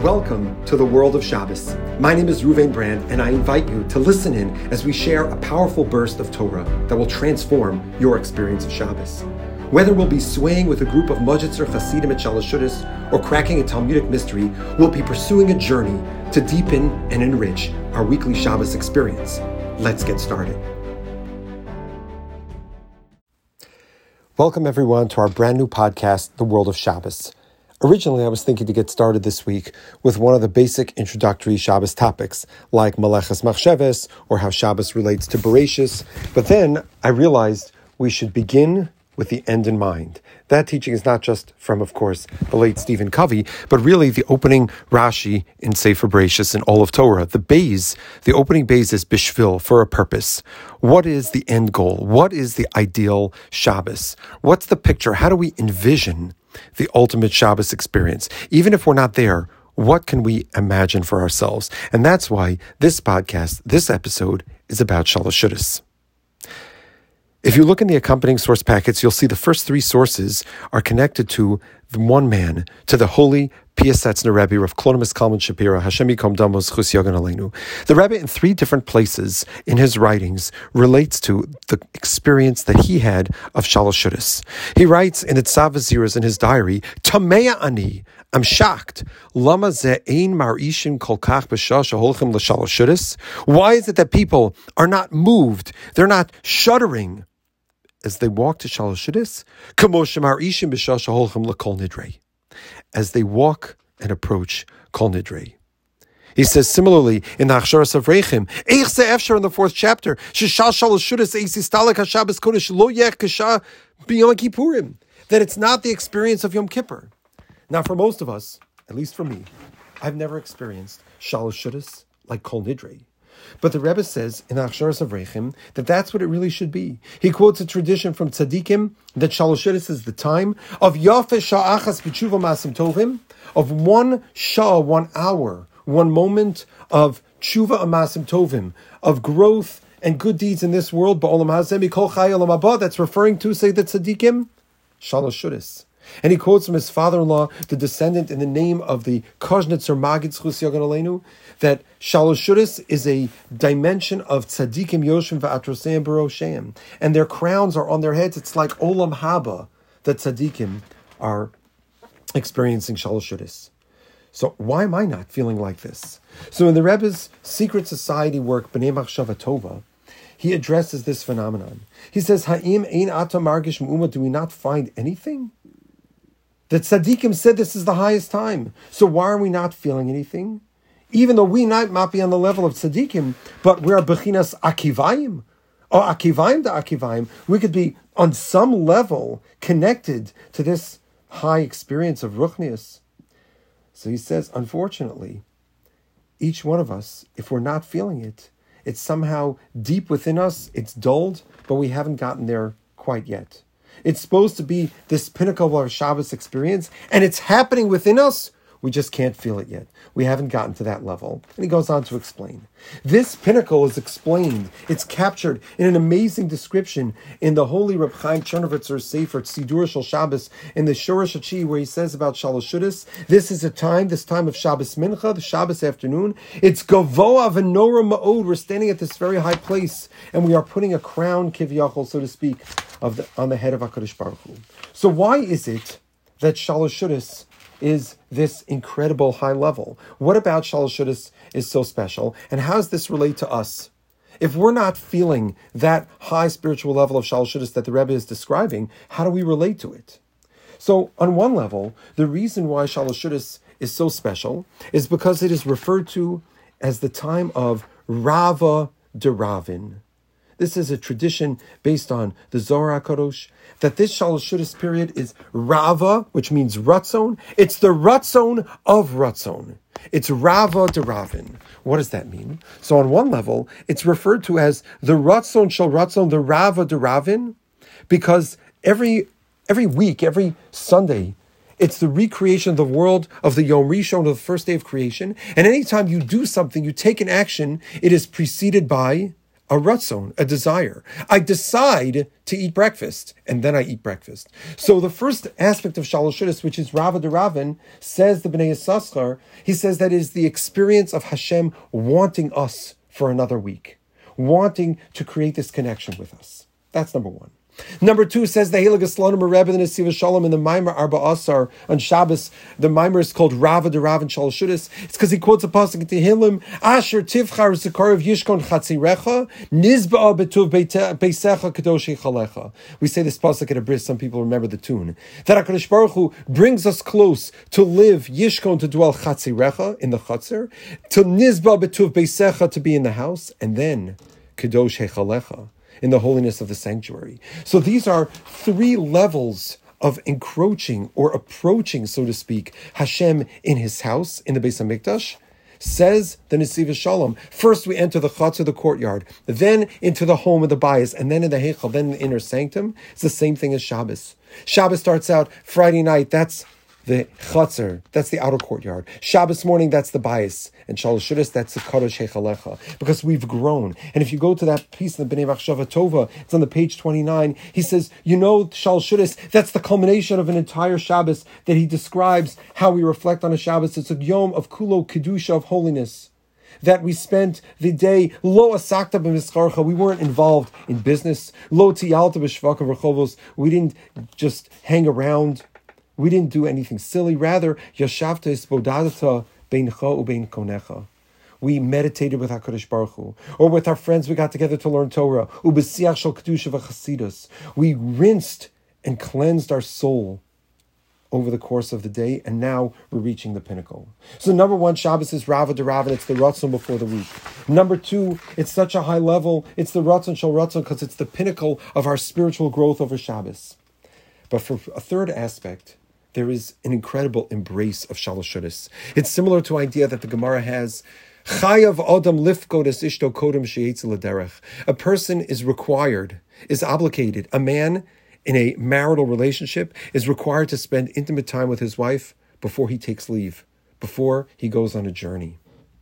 Welcome to the world of Shabbos. My name is Ruvain Brand, and I invite you to listen in as we share a powerful burst of Torah that will transform your experience of Shabbos. Whether we'll be swaying with a group of Mojitzer Hasidim at Shalosh Shudas or cracking a Talmudic mystery, we'll be pursuing a journey to deepen and enrich our weekly Shabbos experience. Let's get started. Welcome everyone to our brand new podcast, The World of Shabbos. Originally, I was thinking to get started this week with one of the basic introductory Shabbos topics, like Meleches Machsheves, or how Shabbos relates to Bereshis. But then I realized we should begin with the end in mind. That teaching is not just from, of course, the late Stephen Covey, but really the opening Rashi in Sefer Bereshis and all of Torah. The opening Beis is Bishvil, for a purpose. What is the end goal? What is the ideal Shabbos? What's the picture? How do we envision the ultimate Shabbos experience? Even if we're not there, what can we imagine for ourselves? And that's why this podcast, this episode, is about Shalosh Shudas. If you look in the accompanying source packets, you'll see the first three sources are connected to the one man, to the holy Piasetzner Rebbe, Rav Klonimus Kalman Shapiro, Hashem Yikom Damo Zchus Yogan Aleinu. The Rebbe, in three different places in his writings, relates to the experience that he had of Shalosh Shudas. He writes in Tzav V'Ziras in his diary, Tamea ani, I'm shocked. Lama ze ein marishin kol kach b'shah sheholchem l'Shalosh Shudas. Why is it that people are not moved? They're not shuddering as they walk to Shalosh Shudas, as they walk and approach Kol Nidrei. He says similarly in the Achsharas of Reichim, in the fourth chapter, that it's not the experience of Yom Kippur. Now, for most of us, at least for me, I've never experienced Shalosh Shudas like Kol Nidrei. But the Rebbe says in Achsharas of Reichim that that's what it really should be. He quotes a tradition from Tzadikim that Shalosh Shudas is the time of Yafeh Sha'achas B'tshuva Masim Tovim, of one Shah, 1 hour, 1 moment of Tshuva Masim Tovim, of growth and good deeds in this world. Ba'olam Hazeh Mikol Chai Olam Haba. That's referring to, say, the Tzadikim, Shalosh Shudas. And he quotes from his father-in-law, the descendant in the name of the Koznitzer Magid Zchus Yogan Aleinu, that Shalosh Shudas is a dimension of tzaddikim yoshim va'atroseim barosheim, and their crowns are on their heads. It's like olam haba that tzaddikim are experiencing Shalosh Shudas. So why am I not feeling like this? So in the Rebbe's Secret Society work, B'nai Machshava Tova, he addresses this phenomenon. He says, Ha'im ein ata margish mu'uma, do we not find anything? The tzaddikim said this is the highest time. So why are we not feeling anything? Even though we might not be on the level of tzaddikim, but we're bechinas akivayim, or akivayim to akivayim, we could be on some level connected to this high experience of ruchnius. So he says, unfortunately, each one of us, if we're not feeling it, it's somehow deep within us, it's dulled, but we haven't gotten there quite yet. It's supposed to be this pinnacle of our Shabbos experience, and it's happening within us. We just can't feel it yet. We haven't gotten to that level. And he goes on to explain. This pinnacle is explained. It's captured in an amazing description in the holy Reb Chaim Chernovitzer's Sefer Tzidur Shel Shabbos in the Shoresh Hachi, where he says about Shalosh Shudas, this time of Shabbos Mincha, the Shabbos afternoon. It's Gavoa V'Nora Ma'od. We're standing at this very high place, and we are putting a crown, Kivyachol, so to speak, on the head of HaKadosh Baruch Hu. So why is it that Shalosh Shudas is this incredible high level? What about Shalosh Shudas is so special? And how does this relate to us? If we're not feeling that high spiritual level of Shalosh Shudas that the Rebbe is describing, how do we relate to it? So on one level, the reason why Shalosh Shudas is so special is because it is referred to as the time of Rava de Ravin. This is a tradition based on the Zohar HaKadosh, that this Shalosh Shudas period is Rava, which means Ratzon. It's the Ratzon of Ratzon. It's Rava de Ravin. What does that mean? So on one level, it's referred to as the Ratzon Shel Ratzon, the Rava de Ravin, because every week, every Sunday, it's the recreation of the world of the Yom Rishon, of the first day of creation. And anytime you do something, you take an action, it is preceded by a ratzon, a desire. I decide to eat breakfast, and then I eat breakfast. So the first aspect of Shalosh Shudas, which is Rava Deravin, says the Bnei Yissaschar, he says that is the experience of Hashem wanting us for another week, wanting to create this connection with us. That's number one. Number two says the Heilig Eslonim Rebbe and Nesiva Shalom in the Maimer Arba Asar on Shabbos. The Maimer is called Rava Deravin Shalosh Shudas. It's because he quotes a pasuk in Tehillim: Asher Tivchar Zikarav Yishkon Chatzirecha Nizba'a Betuv Beisecha Kadoshi Chalecha. We say this pasuk at a bris. Some people remember the tune that Hakadosh Baruch Hu brings us close to live Yishkon, to dwell Chatzirecha in the Chatzir, to Nizba'a Betuv Beisecha, to be in the house, and then Kadosh Chalecha, in the holiness of the sanctuary. So these are three levels of encroaching or approaching, so to speak, Hashem in his house, in the Beis HaMikdash. Says the Nesiva Shalom, first we enter the Chatzor, the courtyard, then into the home of the Bayis, and then in the Heichal, then in the inner sanctum. It's the same thing as Shabbos. Shabbos starts out Friday night, that's the Chatzor, that's the outer courtyard. Shabbos morning, that's the Bayis. And Shalosh Shudas, that's the Kadosh Heichalecha. Because we've grown. And if you go to that piece in the Bnei Machshava Tova, it's on the page 29, he says, Shalosh Shudas, that's the culmination of an entire Shabbos that he describes how we reflect on a Shabbos. It's a Yom of Kulo Kedusha, of holiness. That we spent the day, lo asakta b'mischarcha, we weren't involved in business. Lo tiyalta b'shvaka v'chovos, we didn't just hang around. We didn't do anything silly. Rather, yashavta isbodadata beincha ubein konecha. We meditated with HaKadosh Baruch Hu. Or with our friends, we got together to learn Torah. Ubesiach shel kedusha v'chasidus. We rinsed and cleansed our soul over the course of the day, and now we're reaching the pinnacle. So number one, Shabbos is Rava Deravin, it's the Ratzon before the week. Number two, it's such a high level, it's the Ratzon Shel Ratzon, because it's the pinnacle of our spiritual growth over Shabbos. But for a third aspect, there is an incredible embrace of Shalosh Shudas. It's similar to an idea that the Gemara has. Chayav Adam lifkod es ishto kodem she'etz l'derech. A person is required, is obligated. A man in a marital relationship is required to spend intimate time with his wife before he takes leave, before he goes on a journey.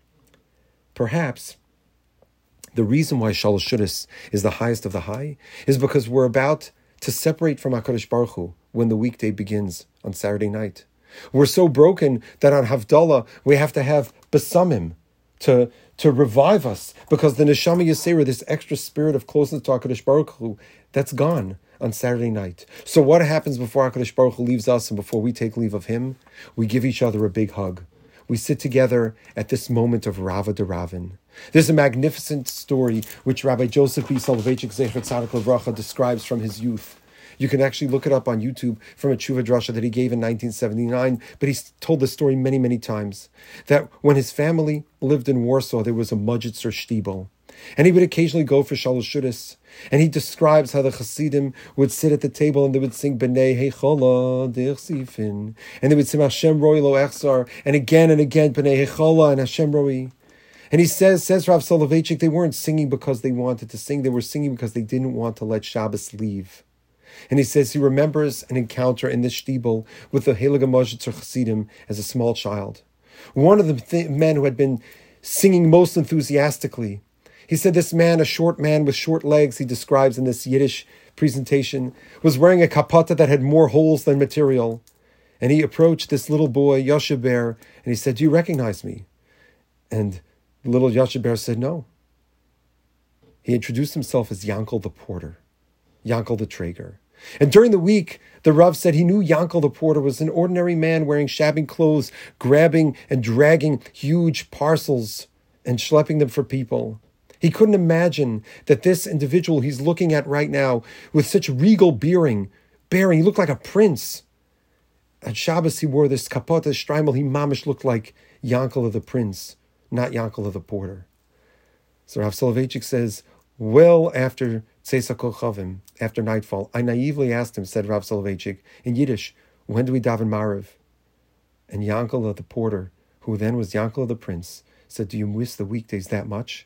Perhaps the reason why Shalosh Shudas is the highest of the high is because we're about to separate from HaKadosh Baruch Hu when the weekday begins on Saturday night. We're so broken that on Havdalah we have to have Besamim to revive us, because the Neshama Yisera, this extra spirit of closeness to HaKadosh Baruch Hu, that's gone on Saturday night. So what happens before HaKadosh Baruch Hu leaves us and before we take leave of him? We give each other a big hug. We sit together at this moment of Rava Deravin. There's a magnificent story which Rabbi Joseph B. Soloveitchik Zecher Tzaddik Levracha describes from his youth. You can actually look it up on YouTube from a tshuva drasha that he gave in 1979, but he's told this story many, many times, that when his family lived in Warsaw, there was a Mujitzer Shtibel, and he would occasionally go for Shalosh Shudas, and he describes how the Hasidim would sit at the table and they would sing B'nei Heichola D'Echsifin, and they would sing Hashem Roi Lo Echzar, and again B'nei Heichola and Hashem Roi. And he says Rav Soloveitchik, they weren't singing because they wanted to sing, they were singing because they didn't want to let Shabbos leave. And he says he remembers an encounter in this shtibel with the Heilige Mujitzer Hasidim as a small child. One of the men who had been singing most enthusiastically, he said this man, a short man with short legs, he describes in this Yiddish presentation, was wearing a kapata that had more holes than material. And he approached this little boy, Yosheber, and he said, "Do you recognize me?" And little Yosheber said, "No." He introduced himself as Yankel the porter, Yankel the Traeger. And during the week, the Rav said he knew Yankel the porter was an ordinary man wearing shabby clothes, grabbing and dragging huge parcels and schlepping them for people. He couldn't imagine that this individual he's looking at right now, with such regal bearing, he looked like a prince. At Shabbos he wore this kapota streimel, he mamish looked like Yankel of the prince, not Yankel of the porter. So Rav Soloveitchik says, well after Tzeis HaKochavim, after nightfall, I naively asked him, said Rav Soloveitchik, in Yiddish, when do we daven Mariv? And Yankel of the porter, who then was Yankel of the prince, said, do you miss the weekdays that much?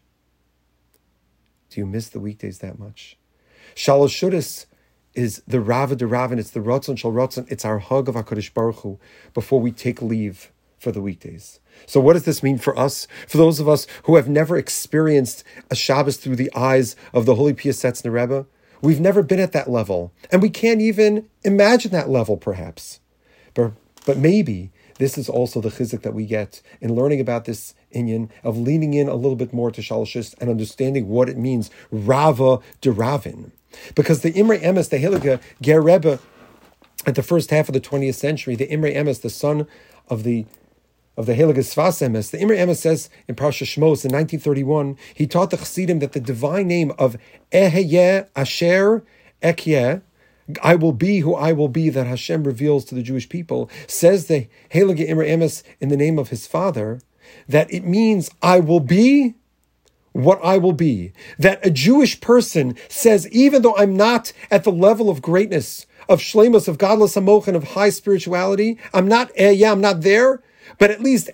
Do you miss the weekdays that much? Shalosh Shudas is the Rava Deravin, it's the Ratzon Shel Ratzon, it's our hug of HaKadosh Baruch Hu before we take leave for the weekdays. So what does this mean for us? For those of us who have never experienced a Shabbos through the eyes of the Holy Piasetzner Rebbe, we've never been at that level, and we can't even imagine that level, perhaps. But maybe this is also the chizuk that we get in learning about this inyan of leaning in a little bit more to Shalosh and understanding what it means, Rava de Ravin. Because the Imrei Emes, the Heilige Ger Rebbe, at the first half of the 20th century, the Imrei Emes, the son of the Heilige Sfas Emes, the Imrei Emes says in Parashat Shmos in 1931, he taught the Chassidim that the divine name of Eheyeh Asher Ekyeh, I will be who I will be, that Hashem reveals to the Jewish people, says the Heilige Imrei Emes in the name of his father, that it means I will be what I will be. That a Jewish person says, even though I'm not at the level of greatness, of shleimus, of godless amochin, of high spirituality, I'm not there, but at least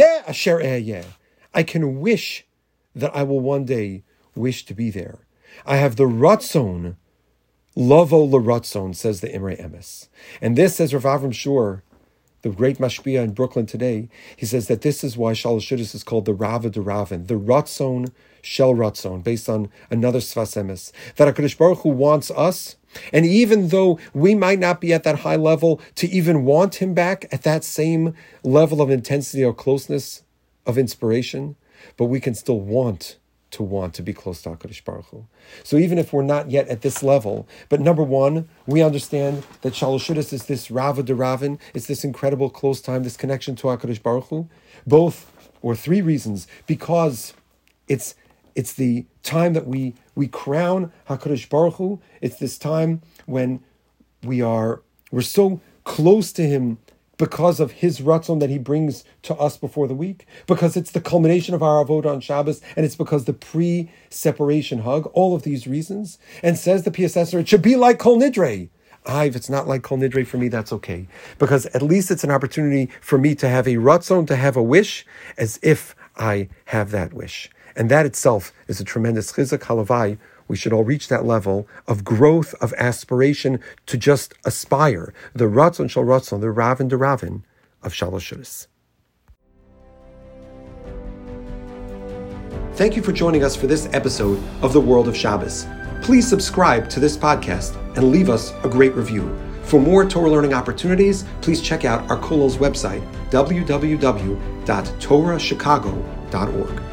asher I can wish that I will one day wish to be there. I have the ratzon, Lovo l'ratzon, says the Imrei Emes. And this, says Rav Avram Shur, the great mashpia in Brooklyn today, he says that this is why Shalosh Shudas is called the Rava de Ravin, the ratzon shel ratzon, based on another Sfas Emes, that HaKadosh Baruch Hu wants us, and even though we might not be at that high level to even want him back at that same level of intensity or closeness of inspiration, but we can still want to be close to HaKadosh Baruch Hu. So even if we're not yet at this level, but number one, we understand that Shalosh Shudas is this Rava de Ravin, it's this incredible close time, this connection to HaKadosh Baruch Hu, both or three reasons, because it's the time that we crown HaKadosh Baruch Hu. It's this time when we're so close to him because of his ratzon that he brings to us before the week, because it's the culmination of our avodah on Shabbos, and it's because the pre-separation hug, all of these reasons. And says the Piasetzner, it should be like Kol Nidre. If it's not like Kol Nidre for me, that's okay. Because at least it's an opportunity for me to have a ratzon, to have a wish, as if I have that wish. And that itself is a tremendous chizuk. Halavai, we should all reach that level of growth, of aspiration, to just aspire. The ratzon shel ratzon, the ravin de ravin of Shalosh Shudas. Thank you for joining us for this episode of The World of Shabbos. Please subscribe to this podcast and leave us a great review. For more Torah learning opportunities, please check out our Kollel's website, www.torahchicago.org.